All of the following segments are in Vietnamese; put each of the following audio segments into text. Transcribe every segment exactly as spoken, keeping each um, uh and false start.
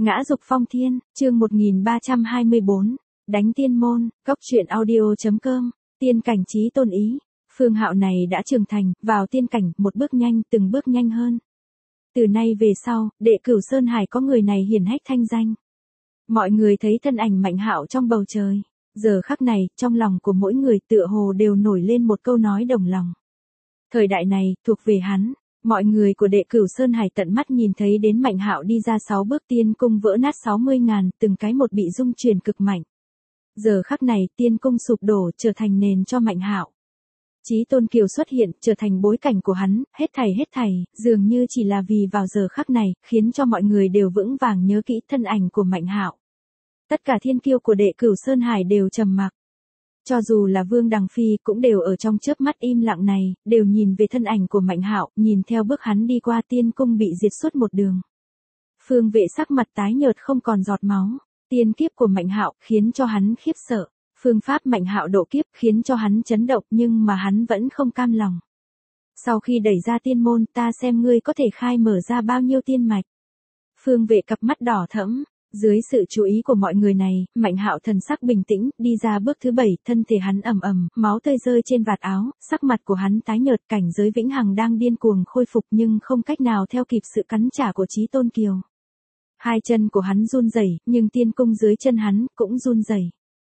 Ngã dục phong thiên, chương một nghìn ba trăm hai mươi bốn, đánh tiên môn, cốc truyện audio.com, tiên cảnh chí tôn ý. Phương Hạo này đã trưởng thành, vào tiên cảnh, một bước nhanh, từng bước nhanh hơn. Từ nay về sau, đệ Cửu Sơn Hải có người này hiển hách thanh danh. Mọi người thấy thân ảnh Mạnh Hạo trong bầu trời. Giờ khắc này, trong lòng của mỗi người tựa hồ đều nổi lên một câu nói đồng lòng. Thời đại này, thuộc về hắn. Mọi người của đệ Cửu Sơn Hải tận mắt nhìn thấy đến Mạnh Hạo đi ra sáu bước tiên cung vỡ nát sáu mươi ngàn, từng cái một bị rung chuyển cực mạnh. Giờ khắc này, tiên cung sụp đổ trở thành nền cho Mạnh Hạo. Chí Tôn Kiều xuất hiện, trở thành bối cảnh của hắn, hết thảy hết thảy, dường như chỉ là vì vào giờ khắc này, khiến cho mọi người đều vững vàng nhớ kỹ thân ảnh của Mạnh Hạo. Tất cả thiên kiêu của đệ Cửu Sơn Hải đều trầm mặc. Cho dù là Vương Đằng Phi cũng đều ở trong chớp mắt im lặng này, đều nhìn về thân ảnh của Mạnh Hạo, nhìn theo bước hắn đi qua tiên cung bị diệt suốt một đường. Phương Vệ sắc mặt tái nhợt không còn giọt máu, tiên kiếp của Mạnh Hạo khiến cho hắn khiếp sợ, phương pháp Mạnh Hạo độ kiếp khiến cho hắn chấn động nhưng mà hắn vẫn không cam lòng. Sau khi đẩy ra tiên môn, ta xem ngươi có thể khai mở ra bao nhiêu tiên mạch. Phương Vệ cặp mắt đỏ thẫm. Dưới sự chú ý của mọi người này, Mạnh Hạo thần sắc bình tĩnh, đi ra bước thứ bảy, thân thể hắn ầm ầm, máu tươi rơi trên vạt áo, sắc mặt của hắn tái nhợt, cảnh giới vĩnh hằng đang điên cuồng khôi phục nhưng không cách nào theo kịp sự cắn trả của Chí Tôn Kiều. Hai chân của hắn run rẩy, nhưng tiên cung dưới chân hắn cũng run rẩy.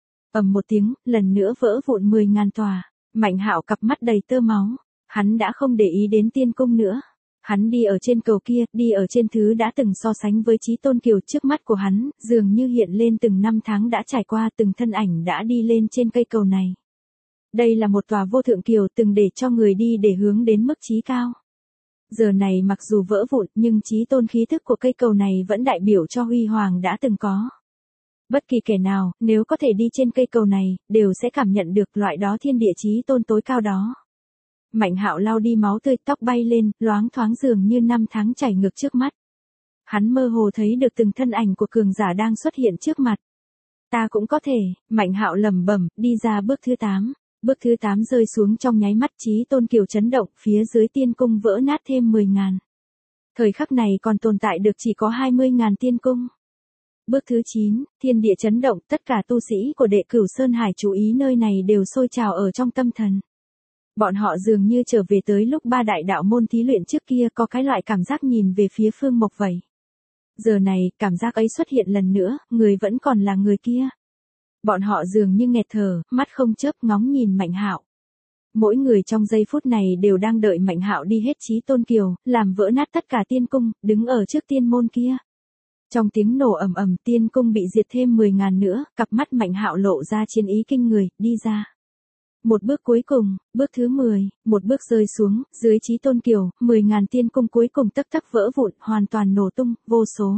Ầm một tiếng, lần nữa vỡ vụn mười ngàn tòa. Mạnh Hạo cặp mắt đầy tơ máu, hắn đã không để ý đến tiên cung nữa. Hắn đi ở trên cầu kia, đi ở trên thứ đã từng so sánh với Chí Tôn Kiều, trước mắt của hắn, dường như hiện lên từng năm tháng đã trải qua, từng thân ảnh đã đi lên trên cây cầu này. Đây là một tòa vô thượng kiều từng để cho người đi để hướng đến mức chí cao. Giờ này mặc dù vỡ vụn nhưng Chí Tôn khí thức của cây cầu này vẫn đại biểu cho huy hoàng đã từng có. Bất kỳ kẻ nào, nếu có thể đi trên cây cầu này, đều sẽ cảm nhận được loại đó thiên địa Chí Tôn tối cao đó. Mạnh Hạo lau đi máu tươi, tóc bay lên, loáng thoáng dường như năm tháng chảy ngược trước mắt. Hắn mơ hồ thấy được từng thân ảnh của cường giả đang xuất hiện trước mặt. Ta cũng có thể, Mạnh Hạo lẩm bẩm, đi ra bước thứ tám. Bước thứ tám rơi xuống trong nháy mắt, Chí Tôn Kiều chấn động, phía dưới tiên cung vỡ nát thêm mười ngàn. Thời khắc này còn tồn tại được chỉ có hai mươi ngàn tiên cung. Bước thứ chín, thiên địa chấn động, tất cả tu sĩ của đệ Cửu Sơn Hải chú ý nơi này đều sôi trào ở trong tâm thần. Bọn họ dường như trở về tới lúc ba đại đạo môn thí luyện trước kia, có cái loại cảm giác nhìn về phía Phương Mộc vậy. Giờ này, cảm giác ấy xuất hiện lần nữa, người vẫn còn là người kia. Bọn họ dường như nghẹt thở, mắt không chớp ngóng nhìn Mạnh Hạo. Mỗi người trong giây phút này đều đang đợi Mạnh Hạo đi hết Chí Tôn Kiều, làm vỡ nát tất cả tiên cung, đứng ở trước tiên môn kia. Trong tiếng nổ ầm ầm, tiên cung bị diệt thêm mười ngàn nữa, cặp mắt Mạnh Hạo lộ ra chiến ý kinh người, đi ra. Một bước cuối cùng, bước thứ mười, một bước rơi xuống, dưới Chí Tôn Kiều, mười ngàn tiên cung cuối cùng tấp tấp vỡ vụn, hoàn toàn nổ tung, vô số.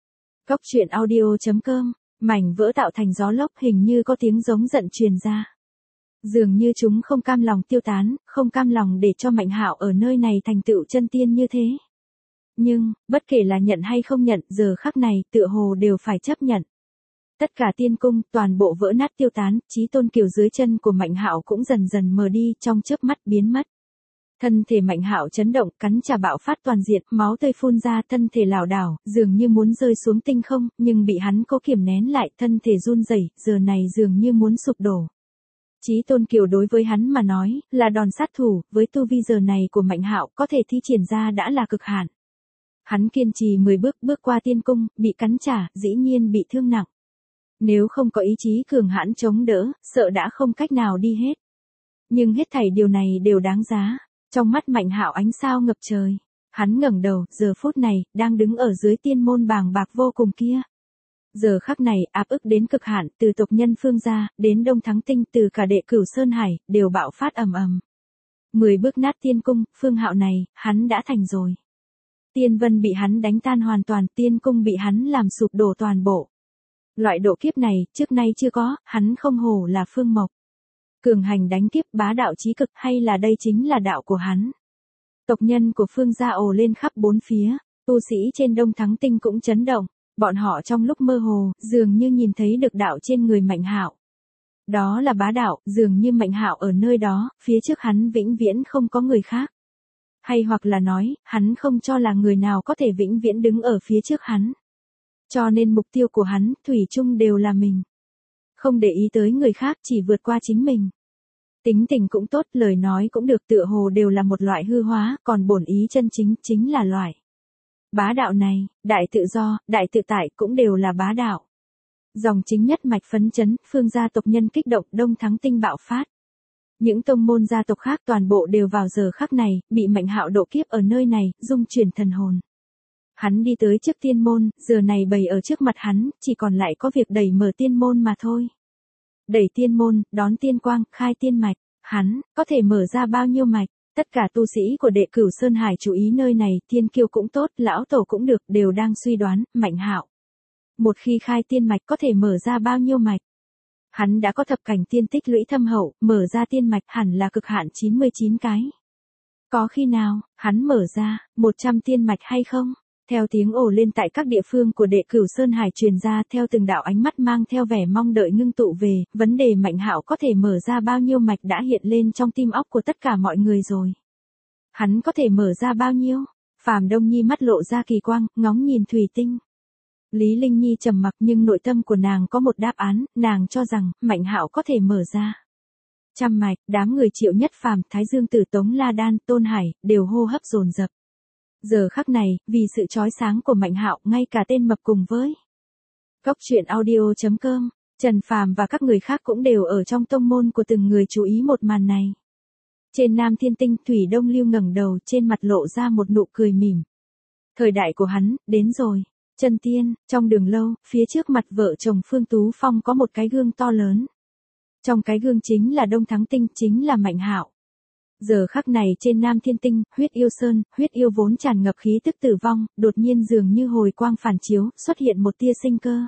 Cốc truyện audio.com, mảnh vỡ tạo thành gió lốc, hình như có tiếng giống giận truyền ra. Dường như chúng không cam lòng tiêu tán, không cam lòng để cho Mạnh Hạo ở nơi này thành tựu chân tiên như thế. Nhưng, bất kể là nhận hay không nhận, giờ khắc này, tựa hồ đều phải chấp nhận. Tất cả tiên cung, toàn bộ vỡ nát tiêu tán, Chí Tôn Kiều dưới chân của Mạnh Hạo cũng dần dần mờ đi, trong chớp mắt biến mất. Thân thể Mạnh Hạo chấn động, cắn trả bạo phát toàn diện, máu tươi phun ra, thân thể lảo đảo, dường như muốn rơi xuống tinh không, nhưng bị hắn cố kiềm nén lại, thân thể run rẩy, giờ này dường như muốn sụp đổ. Chí Tôn Kiều đối với hắn mà nói, là đòn sát thủ, với tu vi giờ này của Mạnh Hạo, có thể thi triển ra đã là cực hạn. Hắn kiên trì mười bước, bước qua tiên cung, bị cắn trả, dĩ nhiên bị thương nặng. Nếu không có ý chí cường hãn chống đỡ, sợ đã không cách nào đi hết. Nhưng hết thảy điều này đều đáng giá. Trong mắt Mạnh Hạo ánh sao ngập trời. Hắn ngẩng đầu, giờ phút này, đang đứng ở dưới tiên môn bàng bạc vô cùng kia. Giờ khắc này, áp ức đến cực hạn, từ tộc nhân Phương gia, đến Đông Thắng Tinh, từ cả đệ Cửu Sơn Hải, đều bạo phát ầm ầm. Mười bước nát tiên cung, Phương Hạo này, hắn đã thành rồi. Tiên vân bị hắn đánh tan hoàn toàn, tiên cung bị hắn làm sụp đổ toàn bộ. Loại độ kiếp này, trước nay chưa có, hắn không hổ là Phương Mộc. Cường hành đánh kiếp, bá đạo chí cực, hay là đây chính là đạo của hắn. Tộc nhân của Phương gia ồ lên khắp bốn phía, tu sĩ trên Đông Thắng Tinh cũng chấn động, bọn họ trong lúc mơ hồ, dường như nhìn thấy được đạo trên người Mạnh Hạo. Đó là bá đạo, dường như Mạnh Hạo ở nơi đó, phía trước hắn vĩnh viễn không có người khác. Hay hoặc là nói, hắn không cho là người nào có thể vĩnh viễn đứng ở phía trước hắn. Cho nên mục tiêu của hắn, thủy chung đều là mình. Không để ý tới người khác, chỉ vượt qua chính mình. Tính tình cũng tốt, lời nói cũng được, tựa hồ đều là một loại hư hóa, còn bổn ý chân chính, chính là loại bá đạo này, đại tự do, đại tự tại cũng đều là bá đạo. Dòng chính nhất mạch phấn chấn, phương gia tộc nhân kích động, đông thắng tinh bạo phát. Những tông môn gia tộc khác toàn bộ đều vào giờ khắc này, bị Mạnh Hạo độ kiếp ở nơi này, dung chuyển thần hồn. Hắn đi tới trước tiên môn, giờ này bày ở trước mặt hắn, chỉ còn lại có việc đẩy mở tiên môn mà thôi. Đẩy tiên môn, đón tiên quang, khai tiên mạch, hắn, có thể mở ra bao nhiêu mạch, tất cả tu sĩ của đệ cửu Sơn Hải chú ý nơi này, tiên kiêu cũng tốt, lão tổ cũng được, đều đang suy đoán, Mạnh Hạo. Một khi khai tiên mạch có thể mở ra bao nhiêu mạch. Hắn đã có thập cảnh tiên tích lũy thâm hậu, mở ra tiên mạch hẳn là cực hạn chín mươi chín cái. Có khi nào, hắn mở ra, một trăm tiên mạch hay không? Theo tiếng ồ lên tại các địa phương của đệ cửu Sơn Hải truyền ra, theo từng đạo ánh mắt mang theo vẻ mong đợi ngưng tụ về, vấn đề Mạnh Hạo có thể mở ra bao nhiêu mạch đã hiện lên trong tim óc của tất cả mọi người rồi. Hắn có thể mở ra bao nhiêu? Phàm Đông Nhi mắt lộ ra kỳ quang, ngóng nhìn thủy tinh. Lý Linh Nhi trầm mặc nhưng nội tâm của nàng có một đáp án, nàng cho rằng, Mạnh Hạo có thể mở ra trăm mạch, đám người Triệu Nhất Phàm, Thái Dương Tử, Tống La Đan, Tôn Hải, đều hô hấp dồn dập. Giờ khắc này, vì sự chói sáng của Mạnh Hạo, ngay cả tên mập cùng với Cốc truyện audio chấm com, Trần Phàm và các người khác cũng đều ở trong tông môn của từng người chú ý một màn này. Trên Nam Thiên Tinh, Thủy Đông Lưu ngẩng đầu, trên mặt lộ ra một nụ cười mỉm. Thời đại của hắn, đến rồi. Chân tiên, trong đường lâu, phía trước mặt vợ chồng Phương Tú Phong có một cái gương to lớn. Trong cái gương chính là Đông Thắng Tinh, chính là Mạnh Hạo. Giờ khắc này trên Nam Thiên Tinh, huyết yêu sơn, huyết yêu vốn tràn ngập khí tức tử vong, đột nhiên dường như hồi quang phản chiếu, xuất hiện một tia sinh cơ.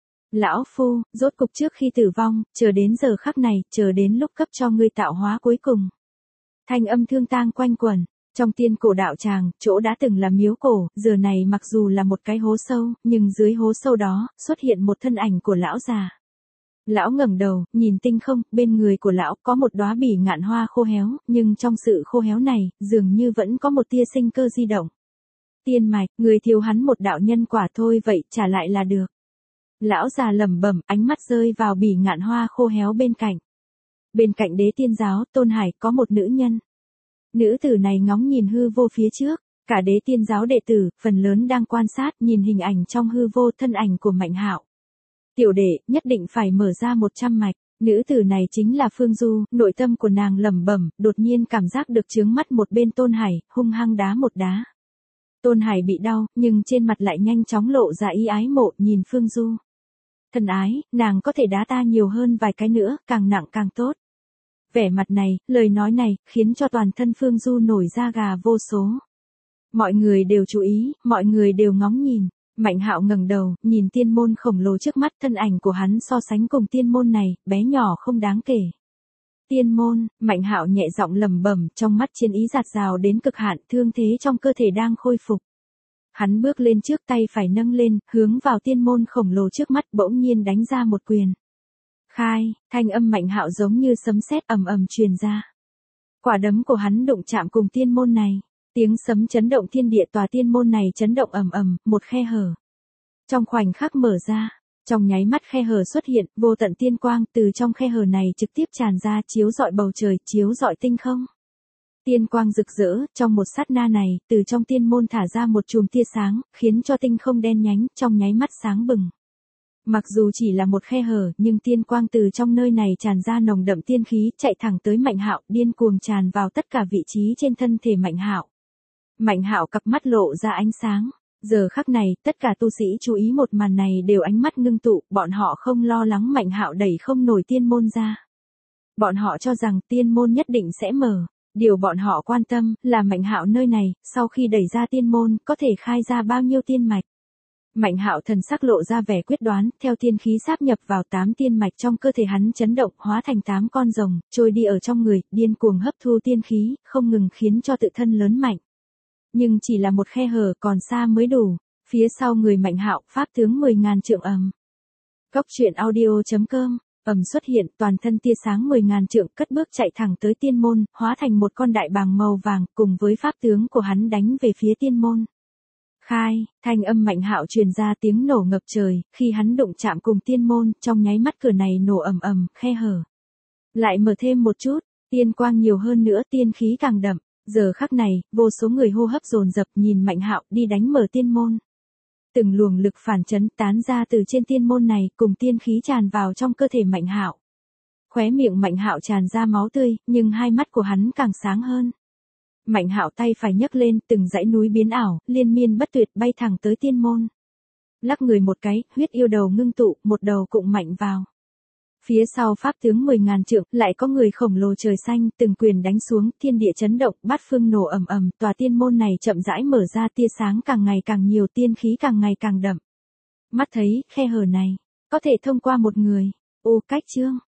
Lão Phu, rốt cục trước khi tử vong, chờ đến giờ khắc này, chờ đến lúc cấp cho ngươi tạo hóa cuối cùng. Thanh âm thương tang quanh quẩn. Trong tiên cổ đạo tràng, chỗ đã từng là miếu cổ, giờ này mặc dù là một cái hố sâu, nhưng dưới hố sâu đó, xuất hiện một thân ảnh của lão già. Lão ngẩng đầu, nhìn tinh không, bên người của lão có một đóa bỉ ngạn hoa khô héo, nhưng trong sự khô héo này, dường như vẫn có một tia sinh cơ di động. Tiên mạch, người thiếu hắn một đạo nhân quả thôi vậy, trả lại là được. Lão già lẩm bẩm, ánh mắt rơi vào bỉ ngạn hoa khô héo bên cạnh. Bên cạnh Đế Tiên Giáo, Tôn Hải, có một nữ nhân. Nữ tử này ngóng nhìn hư vô phía trước, cả Đế Tiên Giáo đệ tử, phần lớn đang quan sát, nhìn hình ảnh trong hư vô, thân ảnh của Mạnh Hạo. Tiểu đệ, nhất định phải mở ra một trăm mạch, nữ tử này chính là Phương Du, nội tâm của nàng lẩm bẩm, đột nhiên cảm giác được chướng mắt một bên Tôn Hải, hung hăng đá một đá. Tôn Hải bị đau, nhưng trên mặt lại nhanh chóng lộ ra ý ái mộ, nhìn Phương Du. Thân ái, nàng có thể đá ta nhiều hơn vài cái nữa, càng nặng càng tốt. Vẻ mặt này, lời nói này, khiến cho toàn thân Phương Du nổi da gà vô số. Mọi người đều chú ý, mọi người đều ngóng nhìn. Mạnh Hạo ngẩng đầu, nhìn tiên môn khổng lồ trước mắt, thân ảnh của hắn so sánh cùng tiên môn này, bé nhỏ không đáng kể. Tiên môn, Mạnh Hạo nhẹ giọng lẩm bẩm, trong mắt chiến ý dạt dào đến cực hạn, thương thế trong cơ thể đang khôi phục. Hắn bước lên trước, tay phải nâng lên, hướng vào tiên môn khổng lồ trước mắt, bỗng nhiên đánh ra một quyền. Khai, thanh âm Mạnh Hạo giống như sấm sét ầm ầm truyền ra. Quả đấm của hắn đụng chạm cùng tiên môn này, tiếng sấm chấn động thiên địa, tòa tiên môn này chấn động ầm ầm, một khe hở trong khoảnh khắc mở ra, trong nháy mắt khe hở xuất hiện, vô tận tiên quang từ trong khe hở này trực tiếp tràn ra, chiếu rọi bầu trời, chiếu rọi tinh không. Tiên quang rực rỡ, trong một sát na này, từ trong tiên môn thả ra một chùm tia sáng, khiến cho tinh không đen nhánh, trong nháy mắt sáng bừng. Mặc dù chỉ là một khe hở, nhưng tiên quang từ trong nơi này tràn ra nồng đậm tiên khí, chạy thẳng tới Mạnh Hạo, điên cuồng tràn vào tất cả vị trí trên thân thể Mạnh Hạo. Mạnh Hạo cặp mắt lộ ra ánh sáng. Giờ khắc này, tất cả tu sĩ chú ý một màn này đều ánh mắt ngưng tụ, bọn họ không lo lắng Mạnh Hạo đẩy không nổi tiên môn ra. Bọn họ cho rằng tiên môn nhất định sẽ mở. Điều bọn họ quan tâm là Mạnh Hạo nơi này, sau khi đẩy ra tiên môn, có thể khai ra bao nhiêu tiên mạch. Mạnh Hạo thần sắc lộ ra vẻ quyết đoán, theo tiên khí sáp nhập vào tám tiên mạch trong cơ thể hắn chấn động, hóa thành tám con rồng, trôi đi ở trong người, điên cuồng hấp thu tiên khí, không ngừng khiến cho tự thân lớn mạnh. Nhưng chỉ là một khe hở, còn xa mới đủ. Phía sau người Mạnh Hạo, pháp tướng mười ngàn trượng ầm. Cốc truyện audio chấm com, ầm xuất hiện, toàn thân tia sáng mười ngàn trượng, cất bước chạy thẳng tới tiên môn, hóa thành một con đại bàng màu vàng, cùng với pháp tướng của hắn đánh về phía tiên môn. Khai, thanh âm Mạnh Hạo truyền ra tiếng nổ ngập trời, khi hắn đụng chạm cùng tiên môn, trong nháy mắt cửa này nổ ầm ầm, khe hở. Lại mở thêm một chút, tiên quang nhiều hơn nữa, tiên khí càng đậm. Giờ khắc này, vô số người hô hấp dồn dập nhìn Mạnh Hạo đi đánh mở tiên môn. Từng luồng lực phản chấn tán ra từ trên tiên môn này, cùng tiên khí tràn vào trong cơ thể Mạnh Hạo. Khóe miệng Mạnh Hạo tràn ra máu tươi, nhưng hai mắt của hắn càng sáng hơn. Mạnh Hạo tay phải nhấc lên, từng dãy núi biến ảo, liên miên bất tuyệt bay thẳng tới tiên môn. Lắc người một cái, huyết yêu đầu ngưng tụ, một đầu cụng mạnh vào. Phía sau pháp tướng mười ngàn trượng, lại có người khổng lồ trời xanh, từng quyền đánh xuống, thiên địa chấn động, bát phương nổ ầm ầm, tòa tiên môn này chậm rãi mở ra, tia sáng càng ngày càng nhiều, tiên khí càng ngày càng đậm. Mắt thấy, khe hở này, có thể thông qua một người. Ô Cách Chương,